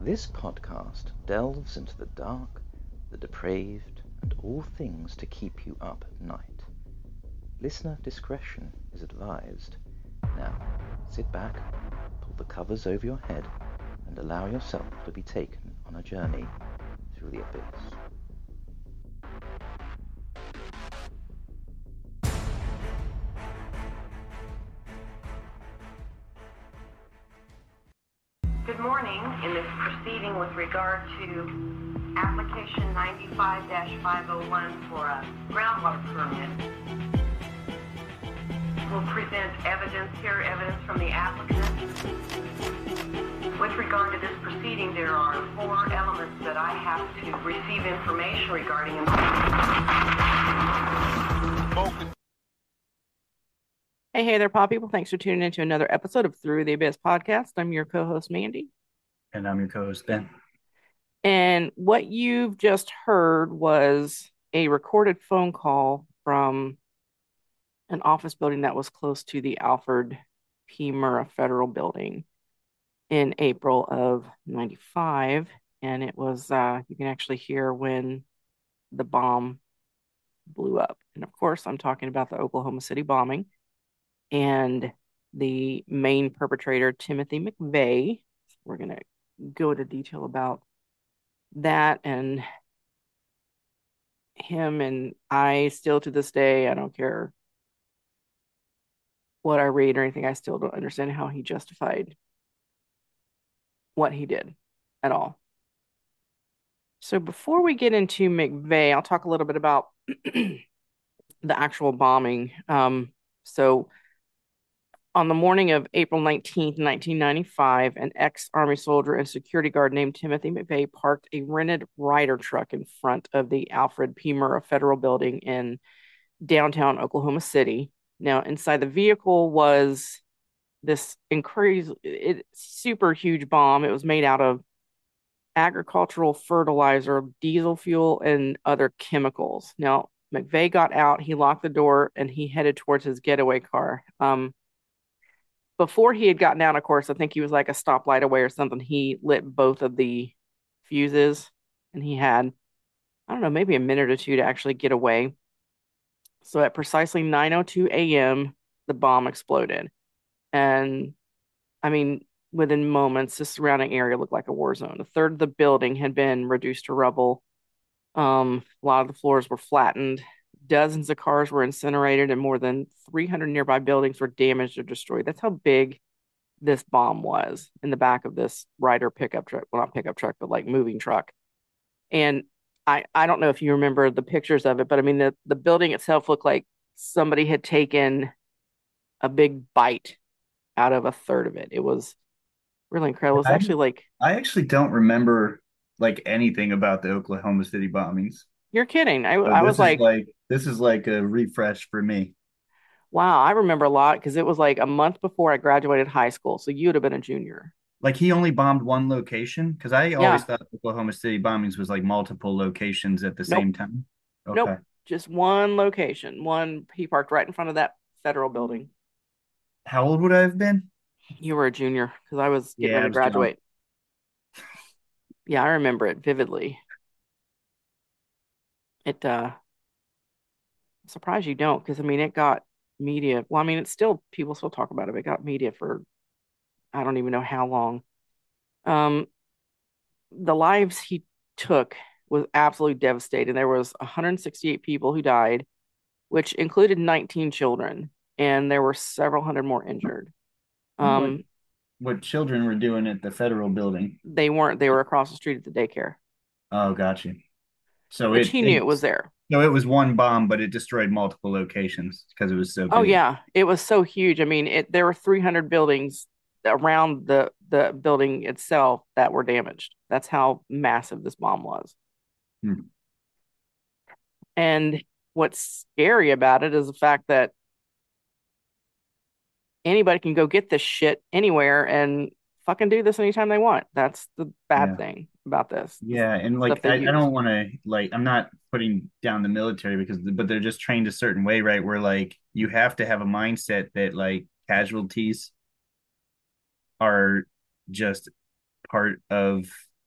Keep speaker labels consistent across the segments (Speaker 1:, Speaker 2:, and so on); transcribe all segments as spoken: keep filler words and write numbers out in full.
Speaker 1: This podcast delves into the dark, the depraved, and all things to keep you up at night. Listener discretion is advised. Now, sit back, pull the covers over your head, and allow yourself to be taken on a journey through the abyss.
Speaker 2: Good morning. In this proceeding with regard to application ninety-five dash five oh one for a groundwater permit, we'll present evidence here, evidence from the applicant. With regard to this proceeding, there are four elements that I have to receive information regarding.
Speaker 3: Hey, hey there, Paw People. Thanks for tuning in to another episode of Through the Abyss podcast. I'm your co-host, Mandy.
Speaker 4: And I'm your co-host, Ben.
Speaker 3: And what you've just heard was a recorded phone call from an office building that was close to the Alfred P. Murrah Federal Building in April of ninety-five. And it was, uh, you can actually hear when the bomb blew up. And of course, I'm talking about the Oklahoma City bombing. And the main perpetrator, Timothy McVeigh. We're going to go into detail about that and him. And I still, to this day, I don't care what I read or anything, I still don't understand how he justified what he did at all. So before we get into McVeigh, I'll talk a little bit about the actual bombing. Um, so on the morning of April nineteenth, nineteen ninety-five, an ex-Army soldier and security guard named Timothy McVeigh parked a rented Ryder truck in front of the Alfred P. Murrah Federal Building in downtown Oklahoma City. Now, inside the vehicle was this increase, it, super huge bomb. It was made out of agricultural fertilizer, diesel fuel, and other chemicals. Now, McVeigh got out, he locked the door, and he headed towards his getaway car. Um, Before he had gotten down, of course, I think he was like a stoplight away or something. He lit both of the fuses and he had, I don't know, maybe a minute or two to actually get away. So at precisely nine oh two a.m., the bomb exploded. And I mean, within moments, the surrounding area looked like a war zone. A third of the building had been reduced to rubble. Um, a lot of the floors were flattened. Dozens of cars were incinerated, and more than three hundred nearby buildings were damaged or destroyed. That's how big this bomb was in the back of this Ryder pickup truck. Well, not pickup truck, but like moving truck. And I, I don't know if you remember the pictures of it, but I mean, the, the building itself looked like somebody had taken a big bite out of a third of it. It was really incredible. It's
Speaker 4: I,
Speaker 3: actually like,
Speaker 4: I actually don't remember like anything about the Oklahoma City bombings.
Speaker 3: you're kidding. I,
Speaker 4: So
Speaker 3: I
Speaker 4: this
Speaker 3: was
Speaker 4: is
Speaker 3: like,
Speaker 4: like this is like a refresh for me.
Speaker 3: wow, I remember a lot because it was like a month before I graduated high school. So you would have been a junior.
Speaker 4: Like he only bombed one location because I always
Speaker 3: Yeah.
Speaker 4: thought Oklahoma City bombings was like multiple locations at the
Speaker 3: Nope.
Speaker 4: same time.
Speaker 3: Nope.
Speaker 4: Okay.
Speaker 3: Just one location. One, he parked right in front of that federal building.
Speaker 4: How old would I have been?
Speaker 3: You were a junior because I was getting
Speaker 4: Yeah,
Speaker 3: ready
Speaker 4: I
Speaker 3: to
Speaker 4: was young.
Speaker 3: graduate. Yeah, I remember it vividly. It uh I'm surprised you don't, because I mean it got media. Well, I mean it's still people still talk about it, but it got media for I don't even know how long. Um the lives he took was absolutely devastating. There was one hundred sixty-eight people who died, which included nineteen children, and there were several hundred more injured.
Speaker 4: What
Speaker 3: Um
Speaker 4: what children were doing at the federal building?
Speaker 3: they weren't they were across the street at the daycare,
Speaker 4: Oh, gotcha. So
Speaker 3: which
Speaker 4: it
Speaker 3: he knew
Speaker 4: it
Speaker 3: it was there.
Speaker 4: so it was one bomb, but it destroyed multiple locations because it was so
Speaker 3: Oh
Speaker 4: big.
Speaker 3: yeah, it was so huge. I mean, it there were three hundred buildings around the the building itself that were damaged. That's how massive this bomb was.
Speaker 4: Hmm.
Speaker 3: And what's scary about it is the fact that anybody can go get this shit anywhere and fucking do this anytime they want. That's the bad
Speaker 4: Yeah.
Speaker 3: thing about this. The
Speaker 4: Yeah, and
Speaker 3: stuff
Speaker 4: like
Speaker 3: they
Speaker 4: I, I
Speaker 3: use.
Speaker 4: don't want to like I'm not putting down the military because but they're just trained a certain way, right? Where like you have to have a mindset that like casualties are just part of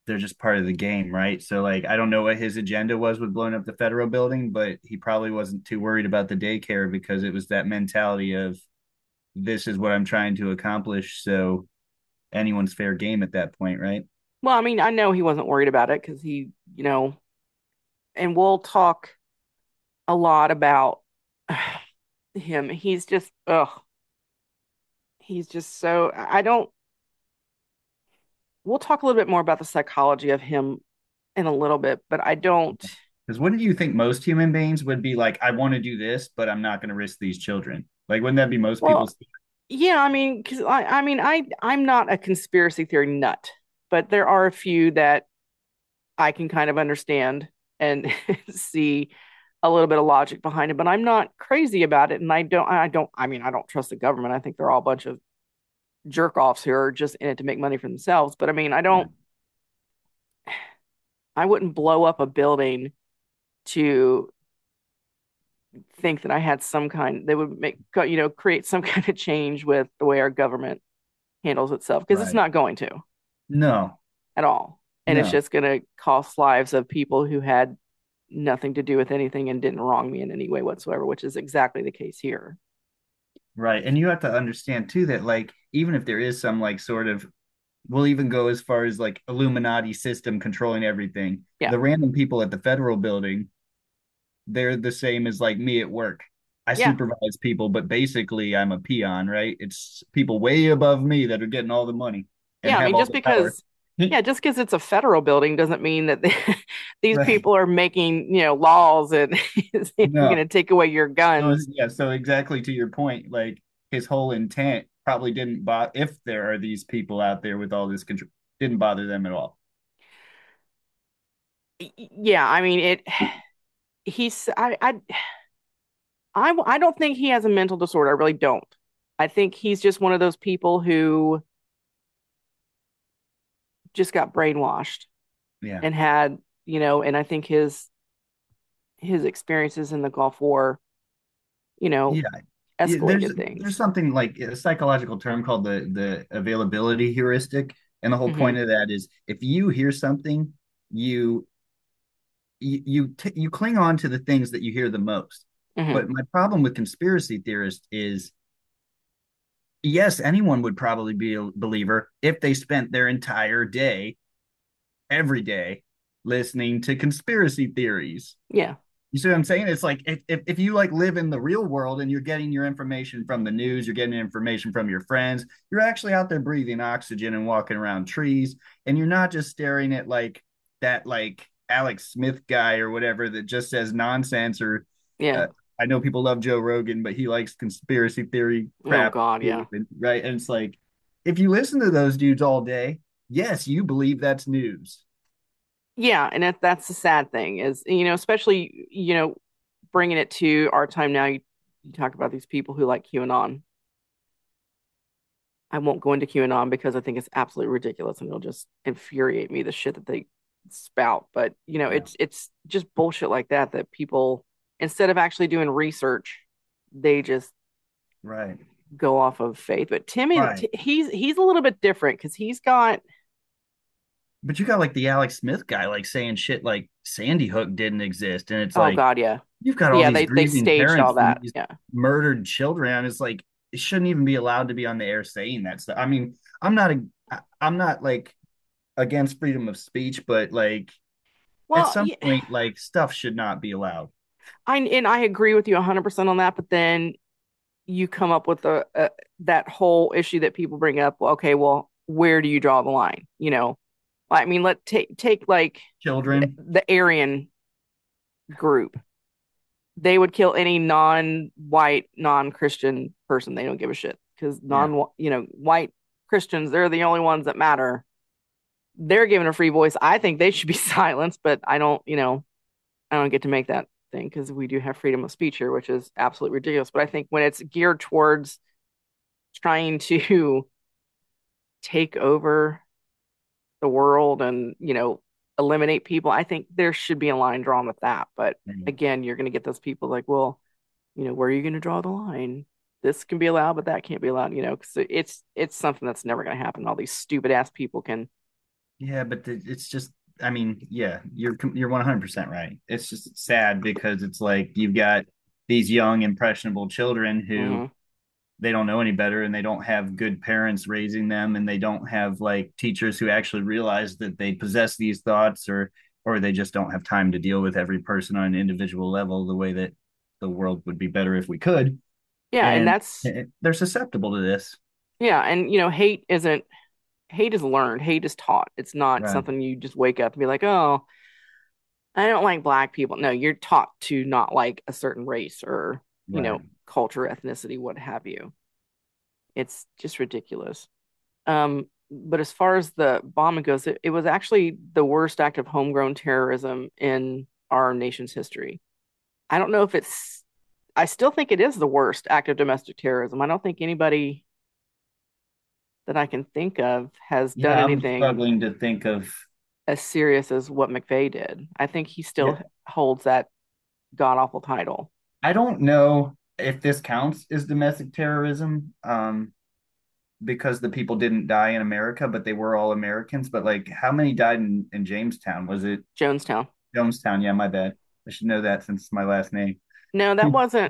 Speaker 4: they're just part of the game, right? So like I don't know what his agenda was with blowing up the federal building, but he probably wasn't too worried about the daycare because it was that mentality of this is what I'm trying to accomplish. So anyone's fair game at that point, right?
Speaker 3: Well, I mean, I know he wasn't worried about it because he, you know, and we'll talk a lot about him. He's just, ugh, he's just so, I don't, we'll talk a little bit more about the psychology of him in a little bit, but I don't,
Speaker 4: Because wouldn't you think most human beings would be like, I want to do this, but I'm not going to risk these children? Like, wouldn't that be most
Speaker 3: well,
Speaker 4: people's?
Speaker 3: yeah, I mean, because I, I mean, I, I'm not a conspiracy theory nut, but there are a few that I can kind of understand and see a little bit of logic behind it, but I'm not crazy about it. And I don't, I don't, I mean, I don't trust the government. I think they're all a bunch of jerk offs who are just in it to make money for themselves. But I mean, I
Speaker 4: Yeah.
Speaker 3: don't, I wouldn't blow up a building to think that I had some kind, they would make, you know, create some kind of change with the way our government handles itself because it's
Speaker 4: Right.
Speaker 3: not going to
Speaker 4: No,
Speaker 3: at all. And it's
Speaker 4: no.
Speaker 3: just going to cost lives of people who had nothing to do with anything and didn't wrong me in any way whatsoever, which is exactly the case here.
Speaker 4: Right. And you have to understand too that like even if there is some like sort of we'll even go as far as like Illuminati system controlling everything,
Speaker 3: Yeah.
Speaker 4: the random people at the federal building, they're the same as like me at work. I
Speaker 3: Yeah.
Speaker 4: supervise people, but basically I'm a peon, right? It's people way above me that are getting all the money and
Speaker 3: Yeah. I
Speaker 4: have
Speaker 3: mean,
Speaker 4: all
Speaker 3: just
Speaker 4: the power.
Speaker 3: because, yeah, just because it's a federal building doesn't mean that they, these
Speaker 4: Right.
Speaker 3: people are making, you know, laws and going
Speaker 4: No.
Speaker 3: to take away your
Speaker 4: So
Speaker 3: guns.
Speaker 4: yeah, so exactly to your point, like his whole intent probably didn't bother if there are these people out there with all this control, didn't bother them at all.
Speaker 3: Yeah. I mean, it, he's, I, I, I, I don't think he has a mental disorder. I really don't. I think he's just one of those people who just got brainwashed
Speaker 4: Yeah.
Speaker 3: and had, you know, and I think his his experiences in the Gulf War, you know,
Speaker 4: Yeah. Yeah, there's
Speaker 3: escalated things.
Speaker 4: there's something like a psychological term called the the availability heuristic, and the whole
Speaker 3: Hmm.
Speaker 4: point of that is if you hear something, you you you, t- you cling on to the things that you hear the most.
Speaker 3: Hmm.
Speaker 4: But my problem with conspiracy theorists is yes, anyone would probably be a believer if they spent their entire day, every day, listening to conspiracy theories.
Speaker 3: Yeah.
Speaker 4: You see what I'm saying? It's like if, if, if you like live in the real world and you're getting your information from the news, you're getting information from your friends, you're actually out there breathing oxygen and walking around trees, and you're not just staring at like that like Alex Smith guy or whatever that just says nonsense or
Speaker 3: Yeah.
Speaker 4: uh, I know people love Joe Rogan, but he likes conspiracy theory
Speaker 3: Oh
Speaker 4: crap,
Speaker 3: God. Yeah.
Speaker 4: right? And it's like if you listen to those dudes all day, yes, you believe that's news.
Speaker 3: Yeah. And that, that's the sad thing is, you know, especially, you know, bringing it to our time now, you, you talk about these people who like QAnon. I won't go into QAnon because I think it's absolutely ridiculous and it'll just infuriate me, the shit that they spout. But, you know,
Speaker 4: Yeah.
Speaker 3: it's, it's just bullshit like that, that people, instead of actually doing research, they just
Speaker 4: Right.
Speaker 3: go off of faith. But Tim is
Speaker 4: Right.
Speaker 3: he's he's a little bit different because he's got
Speaker 4: But you got like the Alex Smith guy like saying shit like Sandy Hook didn't exist. And it's
Speaker 3: oh
Speaker 4: like
Speaker 3: God, yeah.
Speaker 4: you've got all
Speaker 3: Yeah,
Speaker 4: these
Speaker 3: they they
Speaker 4: grieving
Speaker 3: staged all
Speaker 4: parents from
Speaker 3: that.
Speaker 4: these
Speaker 3: Yeah.
Speaker 4: murdered children. And it's like it shouldn't even be allowed to be on the air saying that stuff. I mean, I'm not a I'm not like against freedom of speech, but like at
Speaker 3: Well,
Speaker 4: some
Speaker 3: yeah,
Speaker 4: point, like stuff should not be allowed.
Speaker 3: I and I agree with you one hundred percent on that, but then you come up with a, a that whole issue that people bring up. Well, okay, well, where do you draw the line? You know, I mean, let take take like the,
Speaker 4: Children.
Speaker 3: the Aryan group. They would kill any non-white, non-Christian person. They don't give a shit because
Speaker 4: Yeah.
Speaker 3: non, you know, white Christians, they're the only ones that matter. They're given a free voice. I think they should be silenced, but I don't, you know, I don't get to make that thing because we do have freedom of speech here, which is absolutely ridiculous. But I think when it's geared towards trying to take over the world and, you know, eliminate people, I think there should be a line drawn with that. But again, you're going to get those people like, well, you know, where are you going to draw the line? This can be allowed, but that can't be allowed, you know, because it's it's something that's never going to happen. All these stupid ass people can
Speaker 4: Yeah, but the, it's just, I mean, yeah, you're you're one hundred percent right. It's just sad because it's like you've got these young impressionable children who
Speaker 3: Hmm.
Speaker 4: they don't know any better and they don't have good parents raising them and they don't have like teachers who actually realize that they possess these thoughts, or or they just don't have time to deal with every person on an individual level the way that the world would be better if we could.
Speaker 3: Yeah, and
Speaker 4: And
Speaker 3: that's
Speaker 4: they're susceptible to this.
Speaker 3: yeah, and you know, hate isn't hate is learned, hate is taught. It's not
Speaker 4: Right.
Speaker 3: something you just wake up and be like, oh, I don't like black people. No, you're taught to not like a certain race or, you
Speaker 4: Right.
Speaker 3: know, culture, ethnicity, what have you. It's just ridiculous. Um, but as far as the bombing goes, it, it was actually the worst act of homegrown terrorism in our nation's history. I don't know if it's, I still think it is the worst act of domestic terrorism. I don't think anybody that I can think of has done
Speaker 4: Yeah, I'm
Speaker 3: anything
Speaker 4: struggling to think of.
Speaker 3: as serious as what McVeigh did. I think he
Speaker 4: Yeah,
Speaker 3: still holds that god awful title.
Speaker 4: I don't know if this counts as domestic terrorism, um, because the people didn't die in America, but they were all Americans. But like, how many died in, in Jamestown? Was it
Speaker 3: Jonestown.
Speaker 4: Jonestown? Yeah, my bad. I should know that since it's my last name.
Speaker 3: No, that wasn't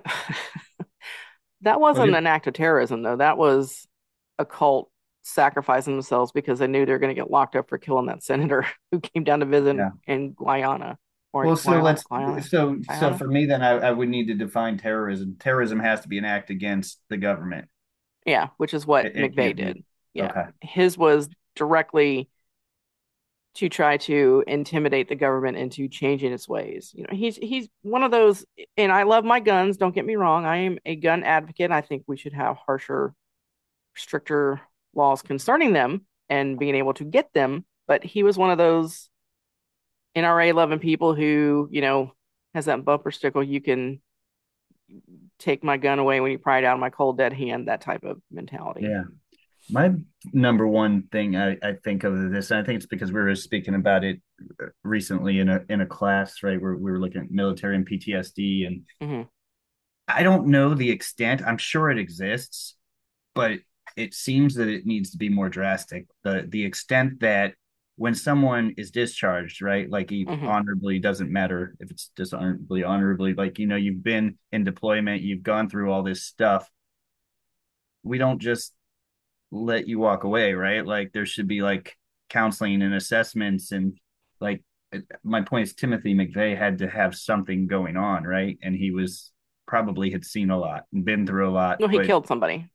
Speaker 3: that
Speaker 4: Was
Speaker 3: wasn't
Speaker 4: it?
Speaker 3: an act of terrorism though. That was a cult sacrificing themselves because they knew they were going to get locked up for killing that senator who came down to visit
Speaker 4: Yeah.
Speaker 3: in Guyana or
Speaker 4: Well, so
Speaker 3: Guyana,
Speaker 4: let's
Speaker 3: Guyana,
Speaker 4: so so
Speaker 3: Guyana.
Speaker 4: for me then I, I would need to define terrorism. Terrorism has to be an act against the government.
Speaker 3: Yeah, which is what
Speaker 4: It, it
Speaker 3: McVeigh
Speaker 4: can't be.
Speaker 3: did. Yeah,
Speaker 4: Okay.
Speaker 3: his was directly to try to intimidate the government into changing its ways. You know, he's he's one of those, and I love my guns. Don't get me wrong. I am a gun advocate. I think we should have harsher, stricter laws concerning them and being able to get them. But he was one of those N R A loving people who, you know, has that bumper sticker. You can take my gun away when you pry it out of my cold dead hand. That type of mentality.
Speaker 4: Yeah. My number one thing I, I think of this, and I think it's because we were speaking about it recently in a in a class, right? Where we were looking at military and P T S D, and
Speaker 3: Hmm.
Speaker 4: I don't know the extent. I'm sure it exists, but it seems that it needs to be more drastic. The the extent that when someone is discharged, right, like he
Speaker 3: Hmm.
Speaker 4: honorably, doesn't matter if it's dishonorably, honorably, like you know, you've been in deployment, you've gone through all this stuff. We don't just let you walk away, right? Like there should be like counseling and assessments and like my point is Timothy McVeigh had to have something going on, right? And he was probably had seen a lot and been through a lot,
Speaker 3: No, he
Speaker 4: but
Speaker 3: killed somebody.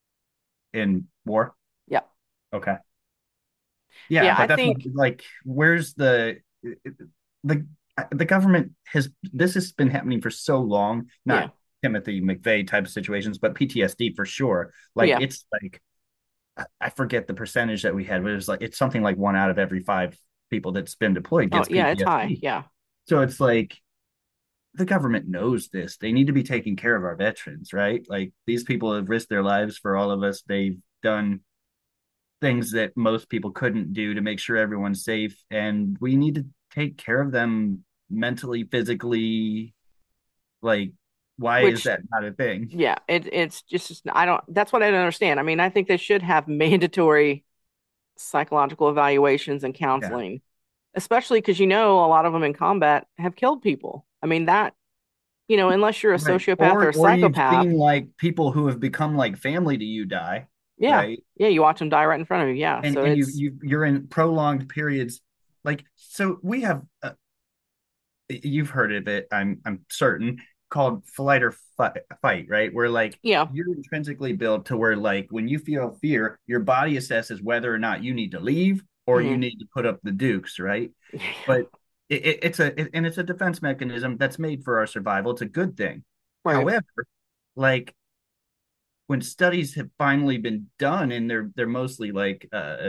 Speaker 4: in war.
Speaker 3: Yeah.
Speaker 4: Okay. Yeah,
Speaker 3: Yeah, I
Speaker 4: but that's
Speaker 3: think,
Speaker 4: like where's the the the government has this has been happening for so long, not
Speaker 3: yeah.
Speaker 4: Timothy McVeigh type of situations, but P T S D for sure. Like
Speaker 3: Yeah.
Speaker 4: it's like I forget the percentage that we had, but it was like it's something like one out of every five people that's been deployed
Speaker 3: Oh,
Speaker 4: gets
Speaker 3: yeah, it's high.
Speaker 4: P T S D.
Speaker 3: Yeah.
Speaker 4: So it's like the government knows this. They need to be taking care of our veterans, right? Like these people have risked their lives for all of us. They've done things that most people couldn't do to make sure everyone's safe, and we need to take care of them mentally, physically. Like, why is
Speaker 3: Which,
Speaker 4: that not a thing?
Speaker 3: yeah, it, it's just, I don't, that's what I don't understand. I mean, I think they should have mandatory psychological evaluations and
Speaker 4: Yeah.
Speaker 3: counseling, especially because, you know, a lot of them in combat have killed people. I mean, that, you know, unless you're a
Speaker 4: Right.
Speaker 3: sociopath or
Speaker 4: Or
Speaker 3: a
Speaker 4: or you've
Speaker 3: psychopath,
Speaker 4: seen like people who have become like family to you die,
Speaker 3: yeah.
Speaker 4: right?
Speaker 3: Yeah, you watch them die right in front of you. Yeah.
Speaker 4: And
Speaker 3: So
Speaker 4: and you
Speaker 3: it's,
Speaker 4: you you're in prolonged periods. Like so we have uh, you've heard of it, I'm I'm certain, called flight or fight, fight, right? Where like
Speaker 3: yeah.
Speaker 4: you're intrinsically built to where like when you feel fear, your body assesses whether or not you need to leave or you
Speaker 3: Hmm.
Speaker 4: need to put up the dukes, right? But it, it, it's a it, and it's a defense mechanism that's made for our survival. It's a good thing.
Speaker 3: Right.
Speaker 4: However, like when studies have finally been done and they're they're mostly like uh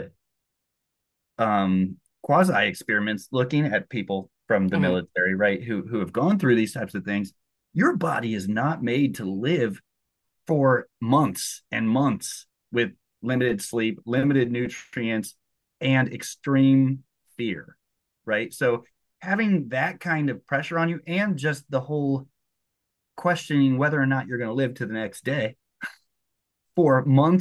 Speaker 4: um quasi experiments looking at people from the
Speaker 3: Hmm.
Speaker 4: military, right, who who have gone through these types of things, your body is not made to live for months and months with limited sleep, limited nutrients, and extreme fear, right? So having that kind of pressure on you and just the whole questioning whether or not you're going to live to the next day for months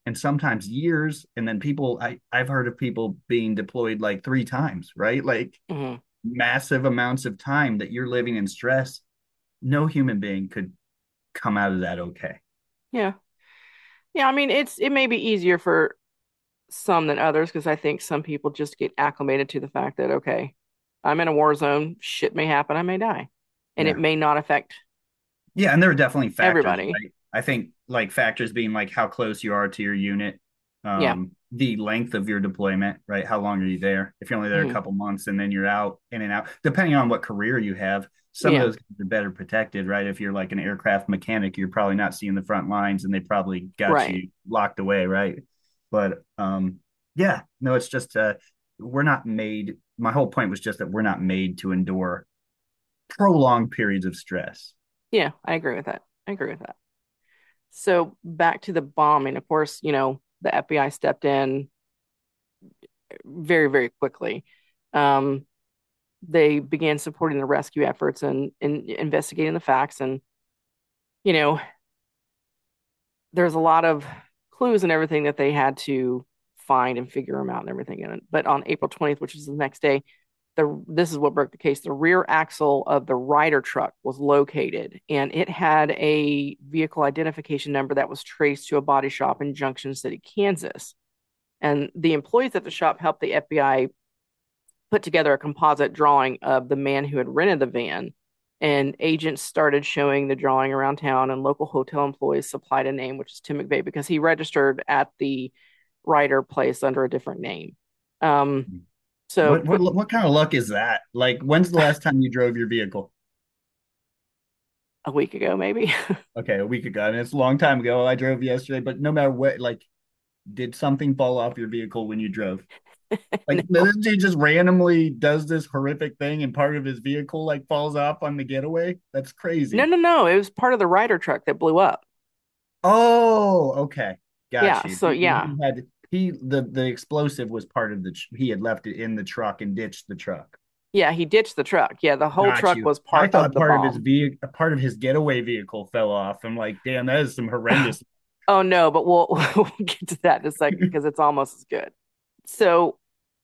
Speaker 4: and sometimes years. And then people, I, I've heard of people being deployed like three times, right? Like
Speaker 3: Hmm.
Speaker 4: massive amounts of time that you're living in stress. No human being could come out of that okay.
Speaker 3: Yeah. Yeah, I mean, it's it may be easier for some than others because I think some people just get acclimated to the fact that, okay, I'm in a war zone, shit may happen, I may die. And it
Speaker 4: Yeah.
Speaker 3: may not affect
Speaker 4: Yeah. And there are definitely factors,
Speaker 3: everybody.
Speaker 4: right? I think like factors being like how close you are to your unit,
Speaker 3: Yeah.
Speaker 4: um, the length of your deployment, right? How long are you there? If you're only there a
Speaker 3: Hmm.
Speaker 4: couple months and then you're out in and out, depending on what career you have, some of
Speaker 3: Yeah.
Speaker 4: those are better protected, right? If you're like an aircraft mechanic, you're probably not seeing the front lines and they probably got
Speaker 3: Right.
Speaker 4: you locked away, right? But um, yeah, no, it's just uh, we're not made. My whole point was just that we're not made to endure prolonged periods of stress.
Speaker 3: Yeah, I agree with that. I agree with that. So back to the bombing, of course, you know, the F B I stepped in very, very quickly. Um, they began supporting the rescue efforts and, and investigating the facts. And, you know, there's a lot of clues and everything that they had to find and figure them out and everything in it. But on April twentieth, which is the next day, the this is what broke the case. The rear axle of the Ryder truck was located, and it had a vehicle identification number that was traced to a body shop in Junction City, Kansas. And the employees at the shop helped the F B I put together a composite drawing of the man who had rented the van. And agents started showing the drawing around town, and local hotel employees supplied a name, which is Tim McVeigh, because he registered at the Ryder place under a different name. Um, so
Speaker 4: What what
Speaker 3: quick,
Speaker 4: what kind of luck is that? Like, when's the last time you drove your vehicle?
Speaker 3: a week ago, maybe.
Speaker 4: Okay, a week ago. I mean, it's a long time ago. I drove yesterday, but no matter what, like, did something fall off your vehicle when you drove? Like,
Speaker 3: No,
Speaker 4: he just randomly does this horrific thing, and part of his vehicle like falls off on the getaway. That's
Speaker 3: no,
Speaker 4: crazy.
Speaker 3: no, no. It was part of the Ryder truck that blew up.
Speaker 4: Oh, okay, got
Speaker 3: Yeah.
Speaker 4: you.
Speaker 3: So
Speaker 4: He,
Speaker 3: yeah,
Speaker 4: he had he the the explosive was part of the. He had left it in the truck and ditched the truck.
Speaker 3: yeah. He ditched the truck. Yeah, the whole
Speaker 4: Got
Speaker 3: truck
Speaker 4: you.
Speaker 3: was
Speaker 4: I
Speaker 3: part of
Speaker 4: thought
Speaker 3: the
Speaker 4: part of his
Speaker 3: bomb.
Speaker 4: vehicle, part of his getaway vehicle fell off. I'm like, damn, that is some horrendous.
Speaker 3: Oh no, but we'll we'll get to that in a second because it's almost as good. So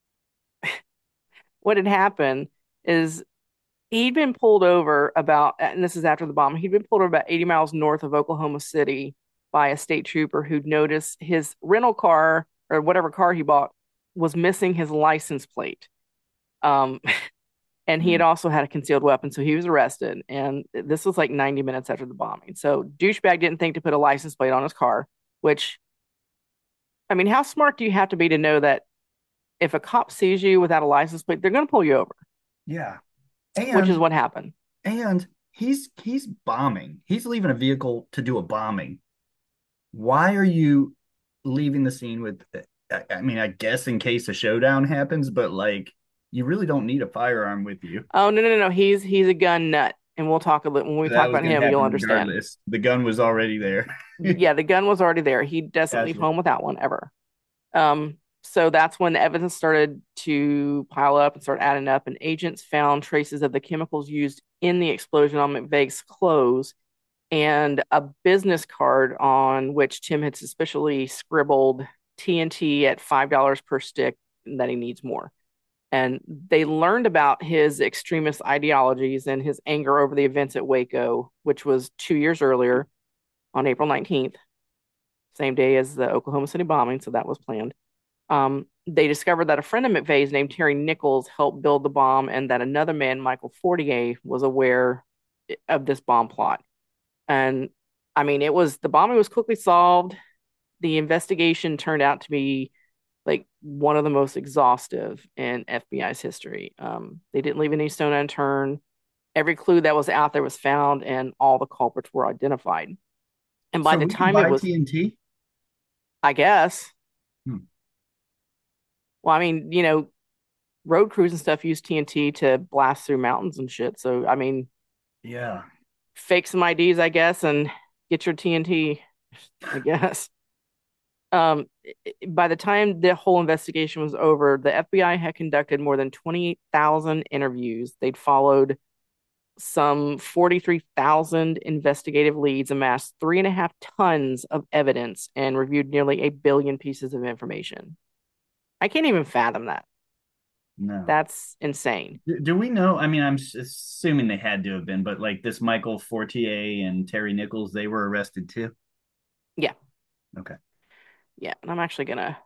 Speaker 3: what had happened is he'd been pulled over about, and this is after the bomb, he'd been pulled over about eighty miles north of Oklahoma City by a state trooper who'd noticed his rental car or whatever car he bought was missing his license plate. Um, and he had
Speaker 4: Hmm.
Speaker 3: also had a concealed weapon, so he was arrested. And this was like ninety minutes after the bombing. So douchebag didn't think to put a license plate on his car, which, I mean, how smart do you have to be to know that if a cop sees you without a license plate, they're going to pull you over,
Speaker 4: Yeah,
Speaker 3: which is
Speaker 4: and
Speaker 3: what happened.
Speaker 4: and he's he's bombing. He's leaving a vehicle to do a bombing. Why are you leaving the scene with? I, I mean, I guess in case a showdown happens, but like, you really don't need a firearm with you.
Speaker 3: Oh no, no, no, no. He's he's a gun nut, and we'll talk a little when we
Speaker 4: That
Speaker 3: talk
Speaker 4: was
Speaker 3: about
Speaker 4: going
Speaker 3: him.
Speaker 4: to
Speaker 3: You'll
Speaker 4: happen
Speaker 3: understand.
Speaker 4: regardless. The gun was already there.
Speaker 3: Yeah, the gun was already there. He doesn't leave
Speaker 4: Gotcha.
Speaker 3: home without one ever. Um, so that's when the evidence started to pile up and start adding up, and agents found traces of the chemicals used in the explosion on McVeigh's clothes and a business card on which Tim had suspiciously scribbled T N T at five dollars per stick and that he needs more. And they learned about his extremist ideologies and his anger over the events at Waco, which was two years earlier on April nineteenth, same day as the Oklahoma City bombing. So that was planned. Um, they discovered that a friend of McVeigh's named Terry Nichols helped build the bomb and that another man, Michael Fortier, was aware of this bomb plot. And I mean, it was the bombing was quickly solved. The investigation turned out to be like one of the most exhaustive in F B I's history. Um, they didn't leave any stone unturned. Every clue that was out there was found, and all the culprits were identified. And by
Speaker 4: So
Speaker 3: the
Speaker 4: we can
Speaker 3: time it
Speaker 4: buy
Speaker 3: was,
Speaker 4: T N T.
Speaker 3: I guess,
Speaker 4: Hmm.
Speaker 3: well, I mean, you know, road crews and stuff use T N T to blast through mountains and shit. So, I mean,
Speaker 4: Yeah.
Speaker 3: fake some I Ds, I guess, and get your T N T, I guess. Um, by the time the whole investigation was over, the F B I had conducted more than twenty-eight thousand interviews. They'd followed some forty-three thousand investigative leads, amassed three and a half tons of evidence, and reviewed nearly a billion pieces of information. I can't even fathom that.
Speaker 4: No.
Speaker 3: That's insane.
Speaker 4: Do, do we know? I mean, I'm s- assuming they had to have been, but like this Michael Fortier and Terry Nichols, they were arrested too.
Speaker 3: Yeah.
Speaker 4: Okay.
Speaker 3: Yeah. And I'm actually going to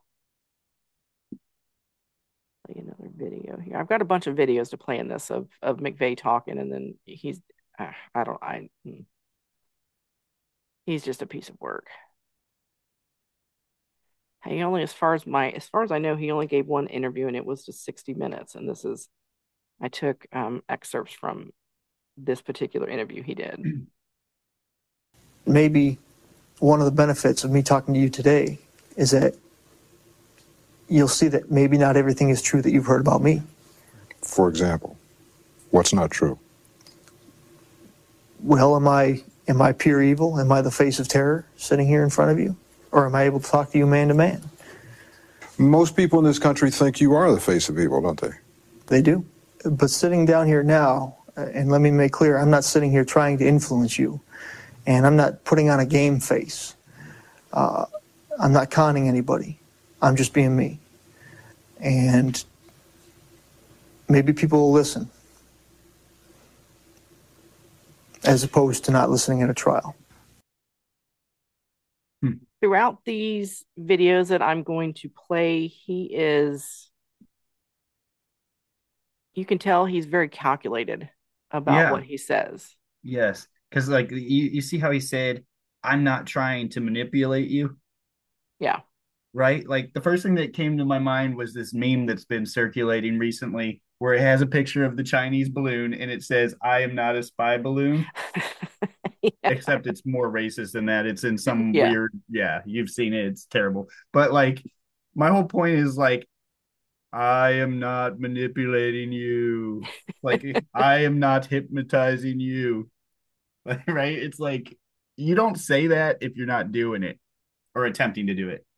Speaker 3: play another video here. I've got a bunch of videos to play in this of, of McVeigh talking, and then he's, uh, I don't, I, hmm. he's just a piece of work. He only, as far as my, as far as I know, he only gave one interview, and it was just sixty minutes. And this is, I took um, excerpts from this particular interview he did.
Speaker 5: Maybe one of the benefits of me talking to you today is that you'll see that maybe not everything is true that you've heard about me.
Speaker 6: For example, what's not true?
Speaker 5: Well, am I am I pure evil? Am I the face of terror sitting here in front of you? Or am I able to talk to you man to man?
Speaker 6: Most people in this country think you are the face of evil, don't they?
Speaker 5: They do. But sitting down here now, and let me make clear, I'm not sitting here trying to influence you. And I'm not putting on a game face. Uh, I'm not conning anybody. I'm just being me. And maybe people will listen, as opposed to not listening at a trial.
Speaker 3: Throughout these videos that I'm going to play, he is, you can tell he's very calculated about
Speaker 4: Yeah.
Speaker 3: what he says.
Speaker 4: Yes. Because like you, you see how he said, I'm not trying to manipulate you.
Speaker 3: Yeah.
Speaker 4: Right? Like the first thing that came to my mind was this meme that's been circulating recently where it has a picture of the Chinese balloon and it says, I am not a spy balloon.
Speaker 3: Yeah.
Speaker 4: Except it's more racist than that. It's in some
Speaker 3: Yeah.
Speaker 4: weird, yeah, you've seen it. It's terrible. But like, my whole point is like, I am not manipulating you. Like, I am not hypnotizing you. Right? It's like, you don't say that if you're not doing it or attempting to do it.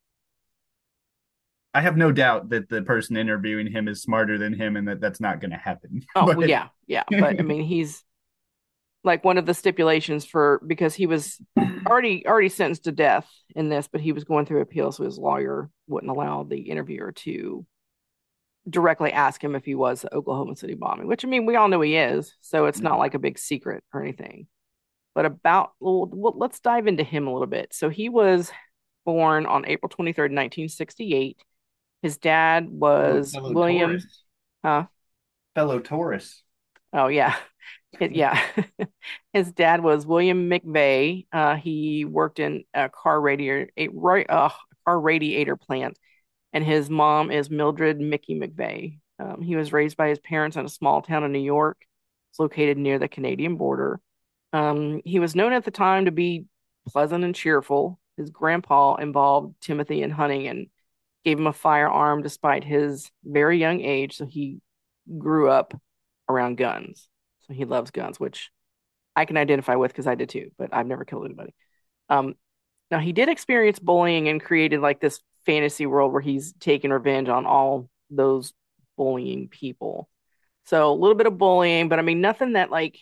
Speaker 4: I have no doubt that the person interviewing him is smarter than him and that that's not going to happen.
Speaker 3: Oh,
Speaker 4: But-
Speaker 3: well, yeah. Yeah. But I mean, he's like one of the stipulations for, because he was already already sentenced to death in this, but he was going through appeal, so his lawyer wouldn't allow the interviewer to directly ask him if he was the Oklahoma City bombing, which I mean, we all know he is, so it's not like a big secret or anything. But about, well, let's dive into him a little bit. So he was born on April twenty-third, nineteen sixty-eight. His dad was
Speaker 4: Fellow
Speaker 3: William,
Speaker 4: Taurus.
Speaker 3: huh?
Speaker 4: Fellow Taurus.
Speaker 3: Oh yeah. It- yeah. His dad was William McVeigh. Uh, he worked in a car radiator, a, uh, car radiator plant, and his mom is Mildred Mickey McVeigh. Um, he was raised by his parents in a small town in New York. It's located near the Canadian border. Um, he was known at the time to be pleasant and cheerful. His grandpa involved Timothy in hunting and gave him a firearm despite his very young age. So he grew up around guns. So he loves guns, which I can identify with because I did too, but I've never killed anybody. Um, now he did experience bullying and created like this fantasy world where he's taking revenge on all those bullying people. So a little bit of bullying, but I mean, nothing that like,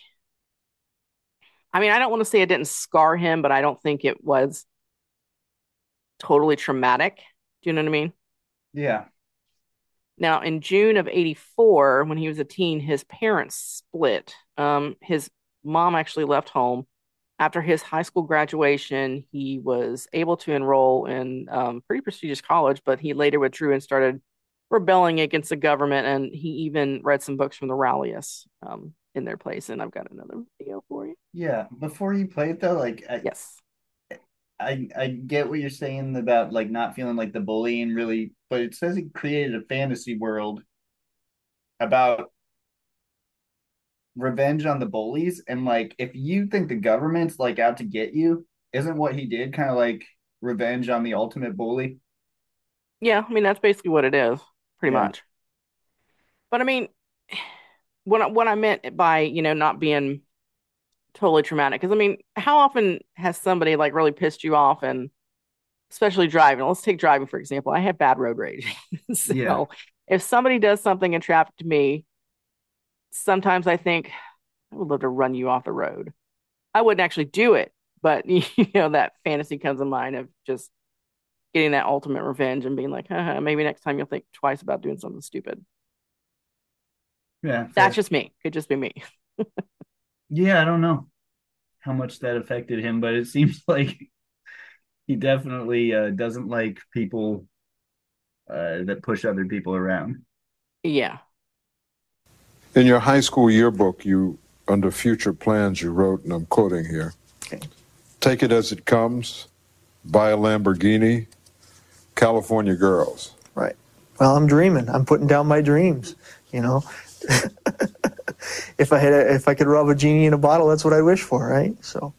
Speaker 3: I mean, I don't want to say it didn't scar him, but I don't think it was totally traumatic. Do you know what I mean?
Speaker 4: Yeah.
Speaker 3: Now, in June of eighty-four, when he was a teen, his parents split. Um, his mom actually left home. After his high school graduation, he was able to enroll in um, pretty prestigious college, but he later withdrew and started rebelling against the government. And he even read some books from the Rallius um, in their place. And I've got another video for you.
Speaker 4: Yeah. Before you play it though, like I,
Speaker 3: Yes.
Speaker 4: I I get what you're saying about like not feeling like the bullying really, but it says he created a fantasy world about revenge on the bullies. And like if you think the government's like out to get you, isn't what he did kind of like revenge on the ultimate bully?
Speaker 3: Yeah, I mean, that's basically what it is, pretty
Speaker 4: Yeah.
Speaker 3: much. But I mean, what I, what I meant by, you know, not being totally traumatic, because I mean, how often has somebody like really pissed you off, and especially driving? Let's take driving, for example. I have bad road rage. So
Speaker 4: Yeah.
Speaker 3: if somebody does something in traffic to me, sometimes I think, I would love to run you off the road. I wouldn't actually do it, but you know, that fantasy comes in mind of just getting that ultimate revenge and being like, haha, maybe next time you'll think twice about doing something stupid.
Speaker 4: Yeah, fair.
Speaker 3: That's just me. Could just be me.
Speaker 4: Yeah, I don't know how much that affected him, but it seems like he definitely uh, doesn't like people uh, that push other people around.
Speaker 3: Yeah.
Speaker 6: In your high school yearbook, you, under future plans, you wrote, and I'm quoting here,
Speaker 5: Okay.
Speaker 6: take it as it comes, buy a Lamborghini, California girls.
Speaker 5: Right. Well, I'm dreaming. I'm putting down my dreams, you know. If I had a, if I could rub a genie in a bottle, that's what I wish for, right? So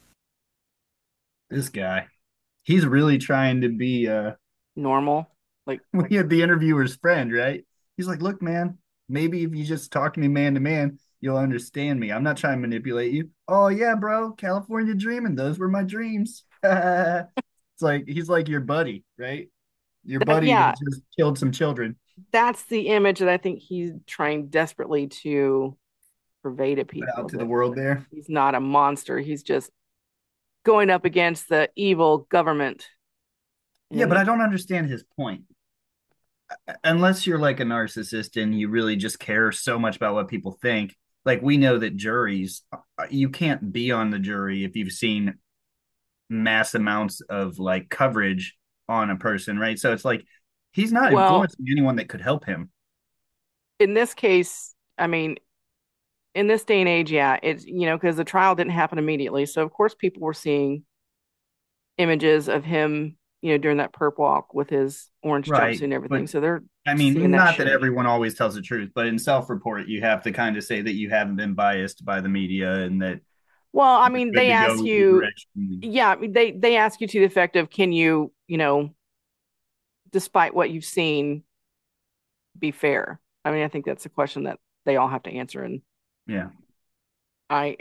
Speaker 4: This guy, he's really trying to be uh
Speaker 3: Normal. Like,
Speaker 4: we had the interviewer's friend, right? He's like, look, man, maybe if you just talk to me man to man, you'll understand me. I'm not trying to manipulate you. Oh yeah, bro, California dreaming. Those were my dreams. It's like he's like your buddy, right? Your
Speaker 3: That-
Speaker 4: buddy
Speaker 3: yeah.
Speaker 4: that just killed some children.
Speaker 3: that's the image that I think he's trying desperately to purvey to
Speaker 4: Put
Speaker 3: people.
Speaker 4: out to the
Speaker 3: that
Speaker 4: world there.
Speaker 3: He's not a monster. He's just going up against the evil government.
Speaker 4: Yeah, but I don't understand his point. Unless you're like a narcissist and you really just care so much about what people think. Like we know that juries, you can't be on the jury if you've seen mass amounts of like coverage on a person, right? So it's like he's not
Speaker 3: Well-
Speaker 4: influencing anyone that could help him.
Speaker 3: in this case, I mean, in this day and age, yeah, it's, you know, because the trial didn't happen immediately. So, of course, people were seeing images of him, you know, during that perp walk with his orange
Speaker 4: Right,
Speaker 3: jumpsuit and everything.
Speaker 4: but-
Speaker 3: So they're
Speaker 4: I mean,
Speaker 3: seeing
Speaker 4: not
Speaker 3: shit.
Speaker 4: that everyone always tells the truth, but in self-report, you have to kind of say that you haven't been biased by the media and that.
Speaker 3: Well, I mean,
Speaker 4: good
Speaker 3: they
Speaker 4: to go
Speaker 3: ask
Speaker 4: with the
Speaker 3: you,
Speaker 4: direction.
Speaker 3: yeah, I mean, they they ask you to the effect of, can you, you know, despite what you've seen, be fair? I mean, I think that's a question that they all have to answer, and
Speaker 4: Yeah.
Speaker 3: I,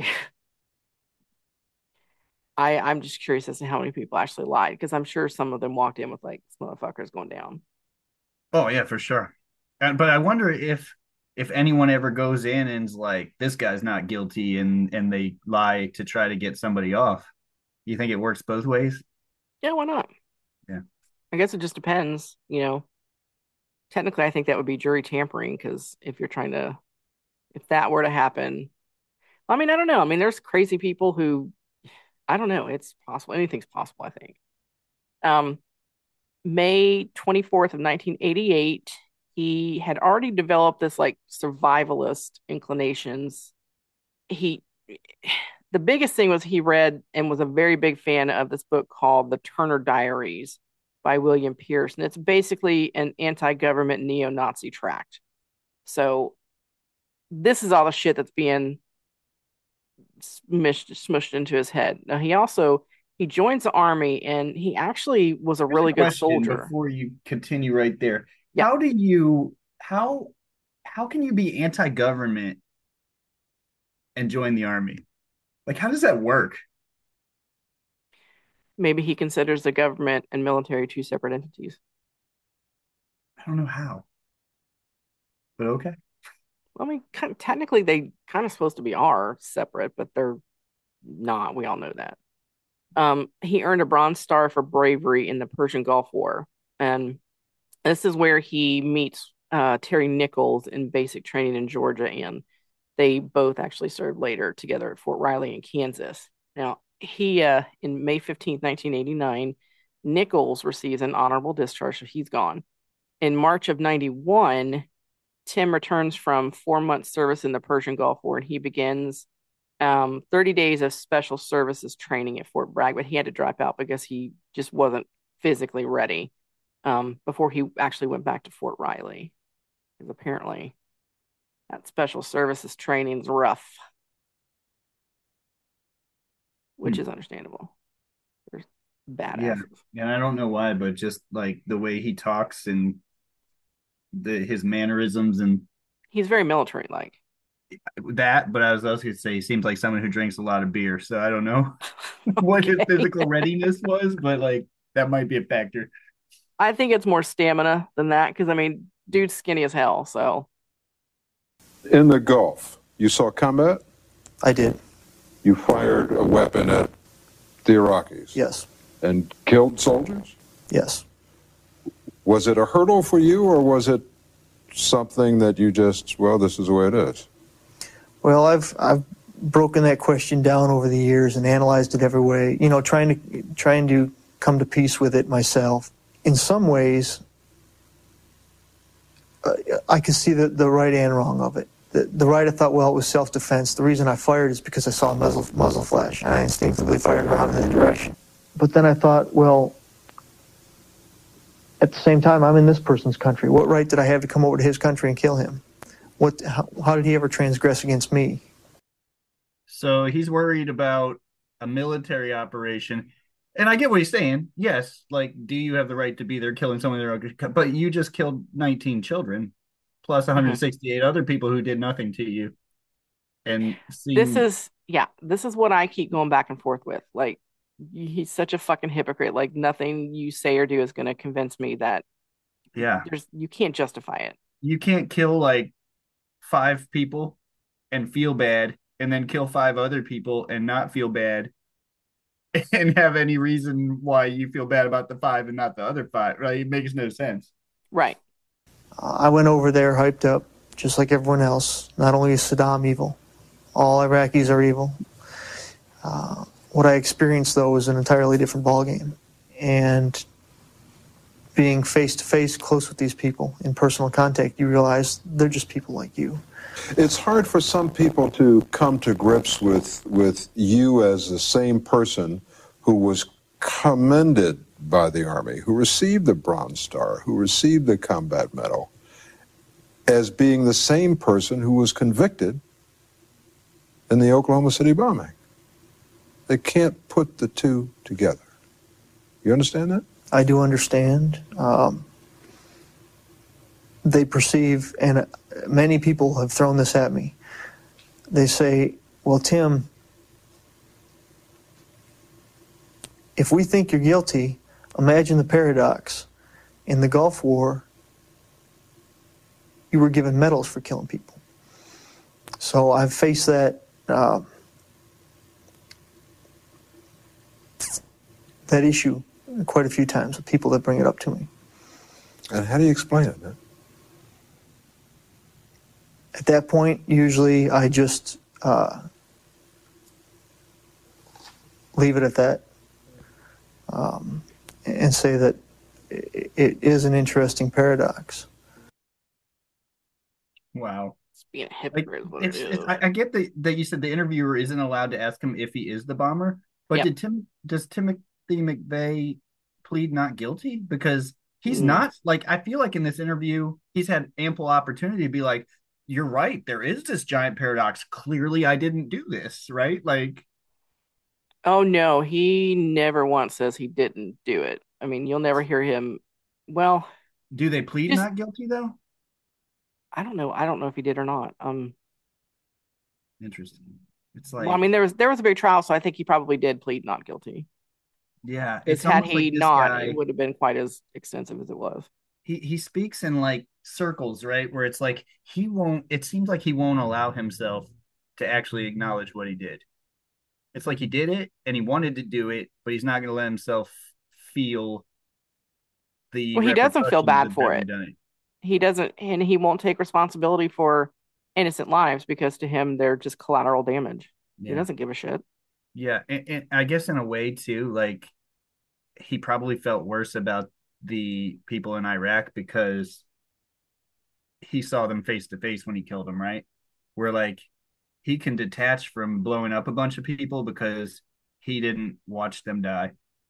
Speaker 3: I, I'm just curious as to how many people actually lied, because I'm sure some of them walked in with like, this motherfucker's going down.
Speaker 4: Oh yeah, for sure. And, but I wonder if if anyone ever goes in and's like, this guy's not guilty, and and they lie to try to get somebody off. You think it works both ways?
Speaker 3: Yeah, why not?
Speaker 4: Yeah.
Speaker 3: I guess it just depends, you know. Technically, I think that would be jury tampering, because if you're trying to, if that were to happen, I mean, I don't know. I mean, there's crazy people who, I don't know. It's possible. Anything's possible, I think. Um, May twenty-fourth of nineteen eighty-eight, he had already developed this like survivalist inclinations. He, the biggest thing was he read and was a very big fan of this book called The Turner Diaries by William Pierce. And it's basically an anti-government neo-Nazi tract. So this is all the shit that's being smushed, smushed into his head. Now he also, he joins the army, and he actually was a
Speaker 4: Here's
Speaker 3: really
Speaker 4: a
Speaker 3: good
Speaker 4: question
Speaker 3: soldier.
Speaker 4: Before you continue right there,
Speaker 3: Yeah.
Speaker 4: how do you how how can you be anti-government and join the army? Like, how does that work?
Speaker 3: Maybe he considers the government and military two separate entities.
Speaker 4: I don't know how, but okay.
Speaker 3: I mean, kind of, technically, they kind of supposed to be are separate, but they're not. We all know that. Um, he earned a Bronze Star for bravery in the Persian Gulf War, and this is where he meets uh, Terry Nichols in basic training in Georgia, and they both actually served later together at Fort Riley in Kansas. Now, he uh, in May fifteenth, nineteen eighty-nine, Nichols receives an honorable discharge, so he's gone. In March of ninety-one, Tim returns from four months service in the Persian Gulf War, and he begins um, thirty days of special services training at Fort Bragg, but he had to drop out because he just wasn't physically ready um, before he actually went back to Fort Riley. Because apparently that special services training is rough, which
Speaker 4: Hmm.
Speaker 3: is understandable. There's badasses.
Speaker 4: Yeah. And I don't know why, but just like the way he talks and the his mannerisms and
Speaker 3: He's very military-like.
Speaker 4: that, but I was also going to say he seems like someone who drinks a lot of beer. So I don't know what his
Speaker 3: Okay.
Speaker 4: physical readiness was, but like that might be a factor.
Speaker 3: I think it's more stamina than that, because I mean, dude's skinny as hell. So
Speaker 6: In the Gulf, you saw combat?
Speaker 5: I did.
Speaker 6: You fired a weapon at the Iraqis?
Speaker 5: Yes.
Speaker 6: And killed soldiers?
Speaker 5: Yes.
Speaker 6: Was it a hurdle for you, or was it something that you just, well, this is the way it is?
Speaker 5: Well, I've I've broken that question down over the years and analyzed it every way, you know, trying to trying to come to peace with it myself. In some ways, uh, I could see the, the right and wrong of it. The, the right, I thought, well, it was self-defense. The reason I fired is because I saw a muzzle, muzzle flash, and I instinctively fired around in that direction. But then I thought, well, at the same time, I'm in this person's country. What right did I have to come over to his country and kill him? What? How, how did he ever transgress against me?
Speaker 4: So he's worried about a military operation. And I get what he's saying. Yes, like, do you have the right to be there killing someone there? But you just killed nineteen children, plus one hundred sixty-eight mm-hmm. other people who did nothing to you. And seeing...
Speaker 3: this is, yeah, this is what I keep going back and forth with. Like, he's such a fucking hypocrite. Like, nothing you say or do is going to convince me that
Speaker 4: yeah,
Speaker 3: there's you can't justify it.
Speaker 4: You can't kill like five people and feel bad, and then kill five other people and not feel bad, and have any reason why you feel bad about the five and not the other five, right? It makes no sense.
Speaker 3: Right.
Speaker 5: Uh, I went over there hyped up, just like everyone else. Not only is Saddam evil, all Iraqis are evil. Uh, what I experienced, though, was an entirely different ballgame. And being face-to-face, close with these people, in personal contact, you realize they're just people like you.
Speaker 6: It's hard for some people to come to grips with with you as the same person who was commended by the Army, who received the Bronze Star, who received the Combat Medal, as being the same person who was convicted in the Oklahoma City bombing. They can't put the two together. You understand that?
Speaker 5: I do understand. Um, they perceive, and many people have thrown this at me, they say, well, Tim, if we think you're guilty, imagine the paradox. In the Gulf War, you were given medals for killing people. So I've faced that uh, that issue quite a few times with people that bring it up to me.
Speaker 6: And how do you explain it, man?
Speaker 5: At that point, usually I just uh, leave it at that um, and say that it, it is an interesting paradox.
Speaker 4: Wow.
Speaker 3: It's being a hypocrite.
Speaker 4: Like, it's, it's, I, I get that, that you said the interviewer isn't allowed to ask him if he is the bomber, but yep. did Tim does Timothy McVeigh plead not guilty? Because he's mm. not, like, I feel like in this interview, he's had ample opportunity to be like, you're right, there is this giant paradox. Clearly, I didn't do this, right? Like,
Speaker 3: oh no, he never once says he didn't do it. I mean, you'll never hear him. Well,
Speaker 4: do they plead just, not guilty though?
Speaker 3: I don't know. I don't know if he did or not. Um,
Speaker 4: interesting. It's like,
Speaker 3: well, I mean, there was there was a big trial, so I think he probably did plead not guilty.
Speaker 4: Yeah,
Speaker 3: it's had he like not, guy, it would have been quite as extensive as it was.
Speaker 4: He he speaks in like circles, right? Where it's like he won't. It seems like he won't allow himself to actually acknowledge what he did. It's like he did it and he wanted to do it, but he's not going to let himself feel the.
Speaker 3: Well, he doesn't feel bad for it.
Speaker 4: it.
Speaker 3: He doesn't, and he won't take responsibility for innocent lives because to him they're just collateral damage. Yeah. He doesn't give a shit.
Speaker 4: Yeah, and, and I guess in a way too, like he probably felt worse about the people in Iraq because he saw them face to face when he killed them, right? Where like he can detach from blowing up a bunch of people because he didn't watch them die.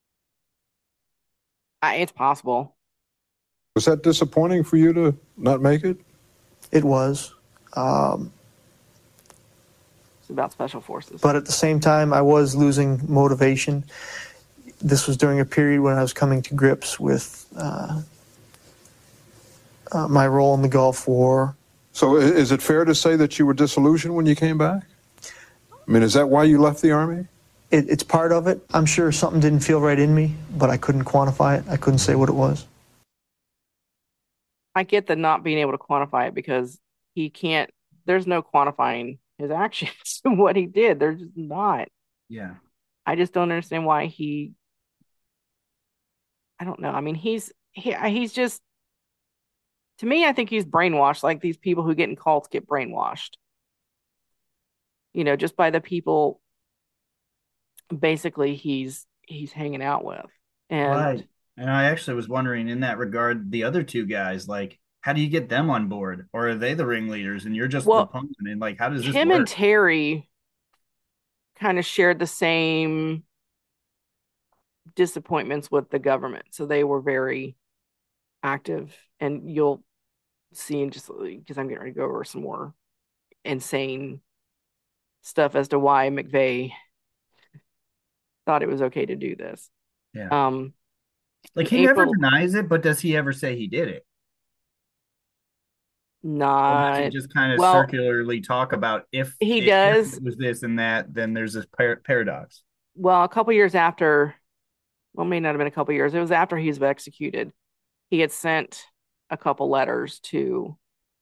Speaker 3: I, it's possible.
Speaker 6: Was that disappointing for you to not make it?
Speaker 5: It was. Um,
Speaker 3: it's about special forces.
Speaker 5: But at the same time, I was losing motivation. This was during a period when I was coming to grips with uh, uh, my role in the Gulf War.
Speaker 6: So is it fair to say that you were disillusioned when you came back? I mean, is that why you left the Army?
Speaker 5: It, it's part of it. I'm sure something didn't feel right in me, but I couldn't quantify it. I couldn't say what it was.
Speaker 3: I get the not being able to quantify it because he can't, there's no quantifying his actions and what he did. They're just not.
Speaker 4: Yeah.
Speaker 3: I just don't understand why he. I don't know. I mean, he's he, he's just to me. I think he's brainwashed, like these people who get in cults get brainwashed. You know, just by the people. Basically, he's he's hanging out with, and
Speaker 4: Right. And I actually was wondering in that regard, the other two guys, like, how do you get them on board? Or are they the ringleaders and you're just the
Speaker 3: well,
Speaker 4: punk? And like, how does this
Speaker 3: him and
Speaker 4: work?
Speaker 3: Terry kind of shared the same disappointments with the government, so they were very active, and you'll see in just because I'm getting ready to go over some more insane stuff as to why McVeigh thought it was okay to do this.
Speaker 4: Yeah.
Speaker 3: Um,
Speaker 4: Like
Speaker 3: in
Speaker 4: he never
Speaker 3: April,
Speaker 4: denies it, but does he ever say he did it? Or does he
Speaker 3: not
Speaker 4: just kind of
Speaker 3: well,
Speaker 4: circularly talk about if
Speaker 3: he
Speaker 4: it, if
Speaker 3: does.
Speaker 4: it was this and that, then there's this par- paradox.
Speaker 3: Well, a couple years after, well, may not have been a couple years. It was after he was executed. He had sent a couple letters to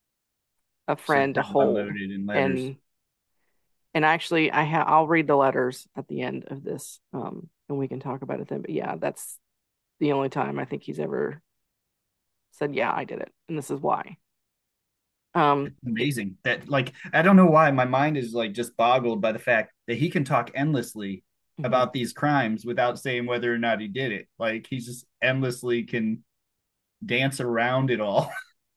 Speaker 3: a
Speaker 4: So
Speaker 3: friend to
Speaker 4: kind of
Speaker 3: hold,
Speaker 4: unloaded in letters.
Speaker 3: and and actually, I ha- I'll read the letters at the end of this, um, and we can talk about it then. But yeah, that's the only time I think he's ever said, "Yeah, I did it, and this is why." Um, it-
Speaker 4: Amazing that like I don't know why my mind is like just boggled by the fact that he can talk endlessly
Speaker 3: mhm.
Speaker 4: about these crimes without saying whether or not he did it. Like he just endlessly can dance around it all.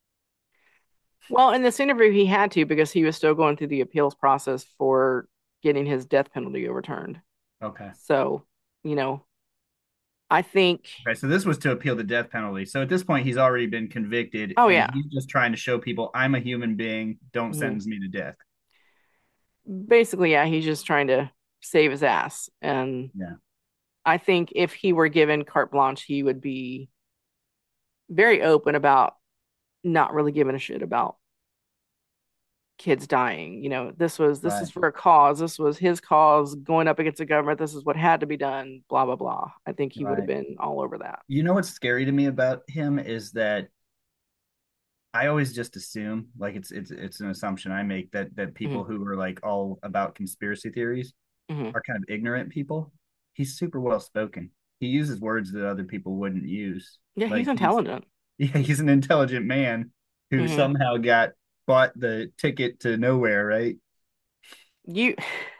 Speaker 3: Well, in this interview, he had to because he was still going through the appeals process for getting his death penalty overturned.
Speaker 4: Okay.
Speaker 3: So, you know, I think,
Speaker 4: Okay, so this was to appeal the death penalty. So at this point, he's already been convicted,
Speaker 3: oh
Speaker 4: and
Speaker 3: yeah,
Speaker 4: he's just trying to show people I'm a human being. Don't
Speaker 3: mhm.
Speaker 4: sentence me to death.
Speaker 3: Basically, yeah, he's just trying to save his ass. And
Speaker 4: Yeah.
Speaker 3: I think if he were given carte blanche, he would be very open about not really giving a shit about kids dying. You know, this was this
Speaker 4: Right.
Speaker 3: is for a cause. This was his cause going up against the government. This is what had to be done. Blah blah blah. I think he would have
Speaker 4: Right.
Speaker 3: been all over that.
Speaker 4: You know what's scary to me about him is that I always just assume, like it's it's it's an assumption I make that that
Speaker 3: Hmm.
Speaker 4: people who are like all about conspiracy theories
Speaker 3: Hmm.
Speaker 4: are kind of ignorant people. He's super well spoken. He uses words that other people wouldn't use.
Speaker 3: Yeah, he's
Speaker 4: Like he's
Speaker 3: intelligent.
Speaker 4: yeah, he's an intelligent man who
Speaker 3: Hmm.
Speaker 4: somehow got bought the ticket to nowhere, right?
Speaker 3: You,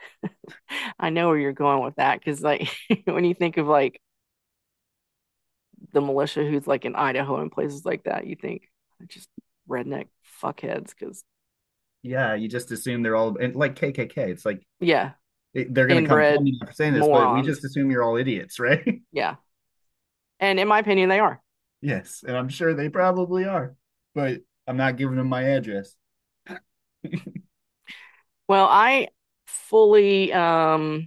Speaker 3: I know where you're going with that because, like, when you think of like the militia who's like in Idaho and places like that, you think just redneck fuckheads. Because
Speaker 4: Yeah, you just assume they're all and like K K K. It's like
Speaker 3: yeah,
Speaker 4: they- they're going to come for
Speaker 3: inbred
Speaker 4: me for saying this, but we
Speaker 3: morons.
Speaker 4: just assume you're all idiots, right?
Speaker 3: Yeah, and in my opinion, they are.
Speaker 4: Yes, and I'm sure they probably are, but I'm not giving them my address.
Speaker 3: Well, I fully um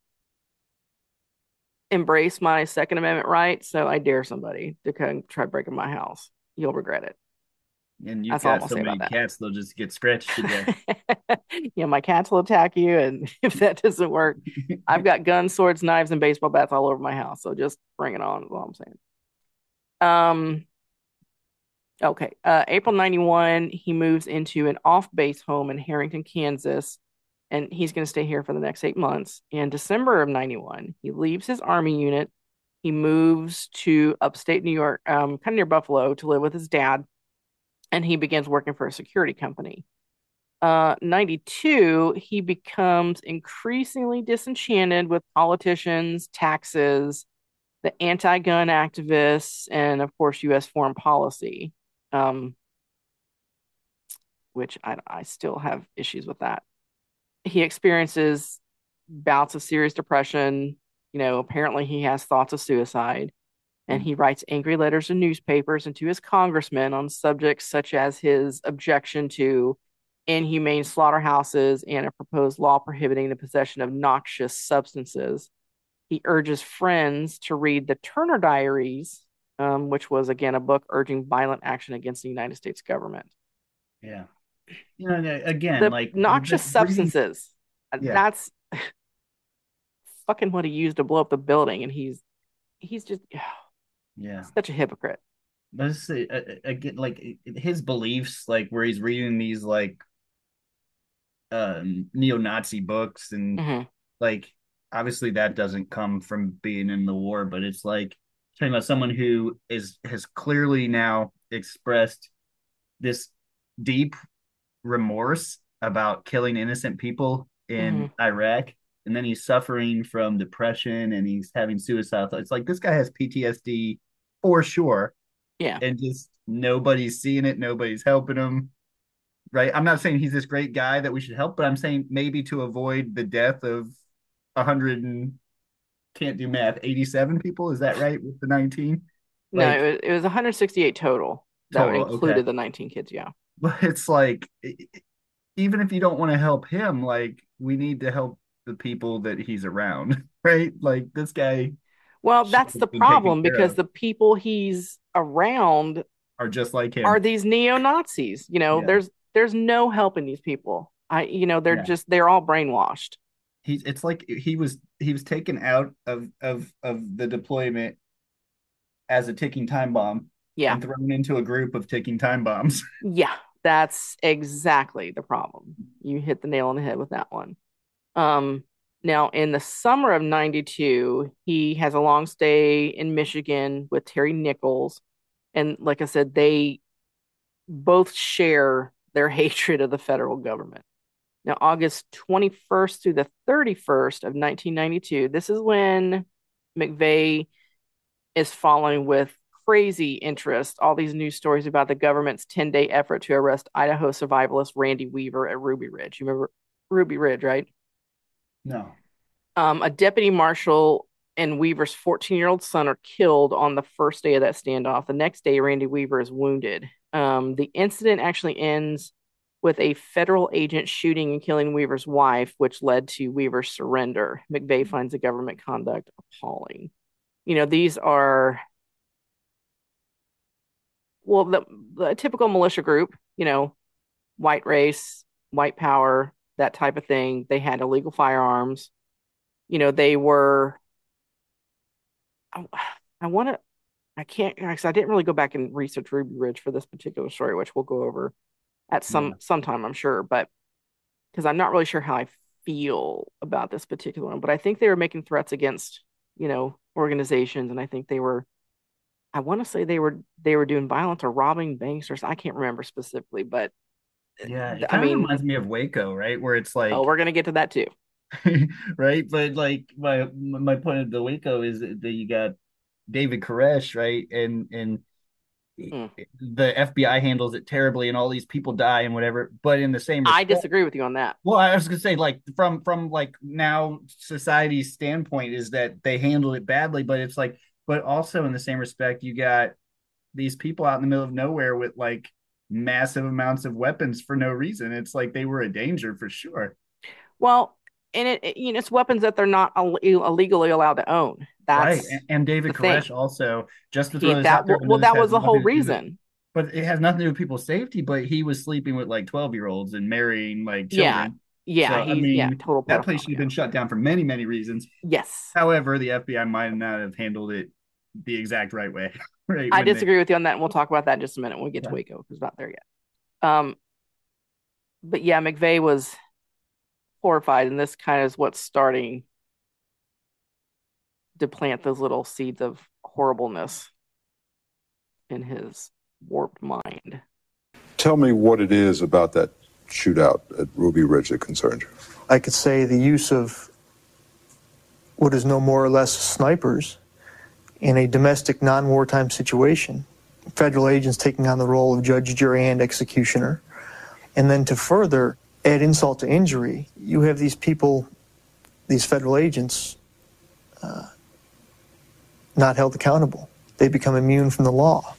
Speaker 3: embrace my Second Amendment rights, so I dare somebody to come try breaking my house. You'll regret it.
Speaker 4: And you've
Speaker 3: That's all I'm
Speaker 4: got
Speaker 3: gonna
Speaker 4: so
Speaker 3: say
Speaker 4: many
Speaker 3: about
Speaker 4: cats, they'll just get scratched to death.
Speaker 3: that. Yeah, my cats will attack you, and if that doesn't work, I've got guns, swords, knives, and baseball bats all over my house. So just bring it on, is all I'm saying. Um, okay. Uh, April ninety-one, he moves into an off-base home in Harrington, Kansas, and he's going to stay here for the next eight months. In December of ninety-one, he leaves his army unit. He moves to upstate New York, um, kind of near Buffalo, to live with his dad, and he begins working for a security company. Uh, ninety-two, he becomes increasingly disenchanted with politicians, taxes, the anti-gun activists, and of course, U S foreign policy, um, which I, I still have issues with that. He experiences bouts of serious depression. You know, apparently he has thoughts of suicide, and he writes angry letters to newspapers and to his congressmen on subjects such as his objection to inhumane slaughterhouses and a proposed law prohibiting the possession of noxious substances. He urges friends to read the Turner Diaries, um, which was again a book urging violent action against the United States government.
Speaker 4: Yeah. You know, again,
Speaker 3: The
Speaker 4: like
Speaker 3: noxious
Speaker 4: just reading,
Speaker 3: substances,
Speaker 4: yeah,
Speaker 3: that's fucking what he used to blow up the building, and he's he's just
Speaker 4: yeah.
Speaker 3: such a hypocrite.
Speaker 4: But it's, uh, again, like his beliefs, like where he's reading these like um, neo-Nazi books, and
Speaker 3: hmm
Speaker 4: like obviously that doesn't come from being in the war, but it's like talking about someone who is has clearly now expressed this deep remorse about killing innocent people
Speaker 3: hmm
Speaker 4: in Iraq, and then he's suffering from depression and he's having suicide thoughts. It's like this guy has P T S D for sure,
Speaker 3: Yeah.
Speaker 4: and just nobody's seeing it, nobody's helping him. Right? I'm not saying he's this great guy that we should help, but I'm saying maybe to avoid the death of a hundred and can't do math, eighty-seven people. Is that right with the nineteen?
Speaker 3: No,
Speaker 4: Like
Speaker 3: it was, it was one hundred sixty-eight total. That
Speaker 4: total, okay.
Speaker 3: included the nineteen kids. Yeah.
Speaker 4: But it's like even if you don't want to help him, like we need to help the people that he's around, right? Like this guy
Speaker 3: Well,
Speaker 4: should
Speaker 3: that's
Speaker 4: have
Speaker 3: the
Speaker 4: been taken
Speaker 3: problem
Speaker 4: care
Speaker 3: because
Speaker 4: of
Speaker 3: the people he's around
Speaker 4: are just like
Speaker 3: are
Speaker 4: him.
Speaker 3: these neo-Nazis. You know,
Speaker 4: Yeah.
Speaker 3: there's there's no helping these people. I you know, they're
Speaker 4: Yeah.
Speaker 3: just they're all brainwashed.
Speaker 4: He's it's like he was he was taken out of of of the deployment as a ticking time bomb
Speaker 3: Yeah.
Speaker 4: and thrown into a group of ticking time bombs.
Speaker 3: Yeah. That's exactly the problem. You hit the nail on the head with that one. Um Now, in the summer of ninety-two, he has a long stay in Michigan with Terry Nichols. And like I said, they both share their hatred of the federal government. Now, August twenty-first through the thirty-first of nineteen ninety-two, this is when McVeigh is following with crazy interest all these news stories about the government's ten day effort to arrest Idaho survivalist Randy Weaver at Ruby Ridge. You remember Ruby Ridge, right?
Speaker 4: No.
Speaker 3: Um, a deputy marshal and Weaver's fourteen year old son are killed on the first day of that standoff. The next day, Randy Weaver is wounded. Um, the incident actually ends with a federal agent shooting and killing Weaver's wife, which led to Weaver's surrender. McVeigh finds the government conduct appalling. You know, these are, well, the, the typical militia group, you know, white race, white power, that type of thing. They had illegal firearms. You know, they were, I, I want to, I can't, because I didn't really go back and research Ruby Ridge for this particular story, which we'll go over at
Speaker 4: Yeah.
Speaker 3: some sometime, I'm sure, but because I'm not really sure how I feel about this particular one, but I think they were making threats against, you know, organizations, and I think they were, I want to say they were they were doing violence or robbing banks or I can't remember specifically, but
Speaker 4: Yeah, it
Speaker 3: I
Speaker 4: kind of
Speaker 3: mean,
Speaker 4: reminds me of Waco, right? Where it's
Speaker 3: oh,
Speaker 4: like
Speaker 3: we're gonna get to that too.
Speaker 4: right? But like my my point of the Waco is that you got David Koresh, right? And and
Speaker 3: Mm.
Speaker 4: the F B I handles it terribly and all these people die and whatever. But in the same
Speaker 3: I
Speaker 4: respect,
Speaker 3: disagree with you on that.
Speaker 4: well, I was gonna say like from from like now society's standpoint is that they handled it badly, but it's like but also in the same respect, you got these people out in the middle of nowhere with like massive amounts of weapons for no reason. It's like they were a danger for sure.
Speaker 3: Well, and it, it you know it's weapons that they're not Ill- illegally allowed to own.
Speaker 4: Right.
Speaker 3: That's
Speaker 4: And, and
Speaker 3: the
Speaker 4: David
Speaker 3: thing.
Speaker 4: Koresh also, just to
Speaker 3: He
Speaker 4: throw this
Speaker 3: that
Speaker 4: out there, I know
Speaker 3: well
Speaker 4: this
Speaker 3: that
Speaker 4: has
Speaker 3: was the whole
Speaker 4: nothing to do with,
Speaker 3: reason.
Speaker 4: but it has nothing to do with people's safety, but he was sleeping with like twelve year olds and marrying like
Speaker 3: Yeah,
Speaker 4: children. So,
Speaker 3: yeah,
Speaker 4: I
Speaker 3: he's yeah,
Speaker 4: mean,
Speaker 3: total
Speaker 4: that place
Speaker 3: pedophile.
Speaker 4: should have
Speaker 3: Yeah.
Speaker 4: been shut down for many, many reasons.
Speaker 3: Yes,
Speaker 4: However, the F B I might not have handled it the exact right way. Right.
Speaker 3: I
Speaker 4: When they,
Speaker 3: disagree with you on that, and we'll talk about that in just a minute when we get to
Speaker 4: yeah.
Speaker 3: Waco because it's not there yet. Um, but yeah, McVeigh was horrified, and this kind of is what's starting to plant those little seeds of horribleness in his warped mind.
Speaker 6: Tell me what it is about that shootout at Ruby Ridge that concerns you.
Speaker 5: I could say the use of what is no more or less snipers in a domestic non-wartime situation. Federal agents taking on the role of judge, jury, and executioner. And then to further add insult to injury, you have these people, these federal agents, uh, not held accountable. They become immune from the law.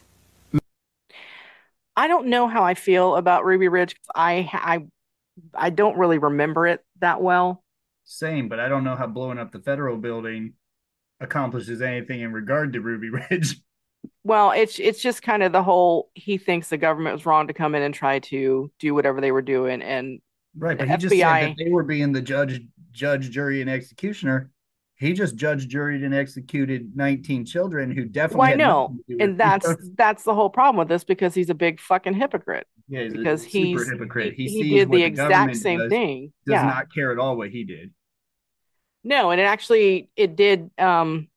Speaker 3: I don't know how I feel about Ruby Ridge. I I I don't really remember it that well.
Speaker 4: Same, but I don't know how blowing up the federal building accomplishes anything in regard to Ruby Ridge.
Speaker 3: Well, it's it's just kind of the whole he thinks the government was wrong to come in and try to do whatever they were doing, and
Speaker 4: Right, but
Speaker 3: the
Speaker 4: he just said
Speaker 3: F B I.
Speaker 4: that they were being the judge, judge, jury, and executioner. He just judged, juried, and executed nineteen children who definitely
Speaker 3: Well, I
Speaker 4: had
Speaker 3: know,
Speaker 4: nothing to do with
Speaker 3: and that's
Speaker 4: it.
Speaker 3: that's the whole problem with this because he's a big fucking hypocrite.
Speaker 4: Yeah, he's
Speaker 3: because
Speaker 4: a super
Speaker 3: he's
Speaker 4: hypocrite.
Speaker 3: he,
Speaker 4: He,
Speaker 3: he
Speaker 4: sees
Speaker 3: did
Speaker 4: what
Speaker 3: the
Speaker 4: the
Speaker 3: exact
Speaker 4: government
Speaker 3: same
Speaker 4: does,
Speaker 3: thing.
Speaker 4: does
Speaker 3: Yeah.
Speaker 4: not care at all what he did.
Speaker 3: No, and it actually it did um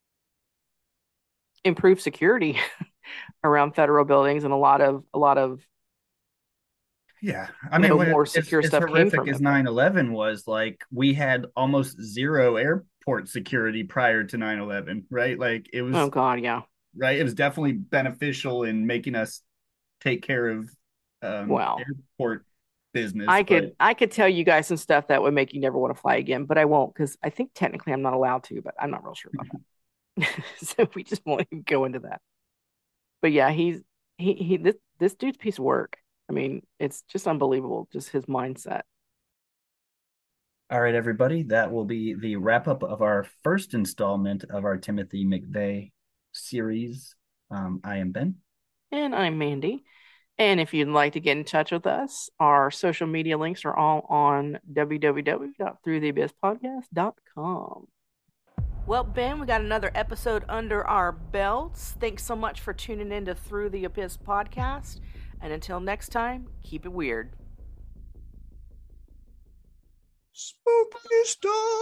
Speaker 3: improve security around federal buildings, and a lot of a lot of
Speaker 4: Yeah, I
Speaker 3: you
Speaker 4: mean,
Speaker 3: know
Speaker 4: when
Speaker 3: more
Speaker 4: it's,
Speaker 3: secure
Speaker 4: as
Speaker 3: stuff came
Speaker 4: horrific
Speaker 3: from
Speaker 4: as
Speaker 3: it. But-
Speaker 4: nine eleven was, like, we had almost zero airport security prior to nine eleven, right? Like, it was,
Speaker 3: Oh God, yeah.
Speaker 4: right? It was definitely beneficial in making us take care of um,
Speaker 3: Wow.
Speaker 4: airport business.
Speaker 3: I could
Speaker 4: but
Speaker 3: I could tell you guys some stuff that would make you never want to fly again, but I won't because I think technically I'm not allowed to, but I'm not real sure about that. So we just won't even go into that. But yeah, he's he he this this dude's piece of work. I mean, it's just unbelievable, just his mindset.
Speaker 4: All right, everybody, that will be the wrap up of our first installment of our Timothy McVeigh series. Um, I am Ben.
Speaker 3: And I'm Mandy. And if you'd like to get in touch with us, our social media links are all on w w w dot through the abyss podcast dot com. Well, Ben, we got another episode under our belts. Thanks so much for tuning in to Through the Abyss podcast. And until next time, keep it weird.
Speaker 6: Spooky stuff.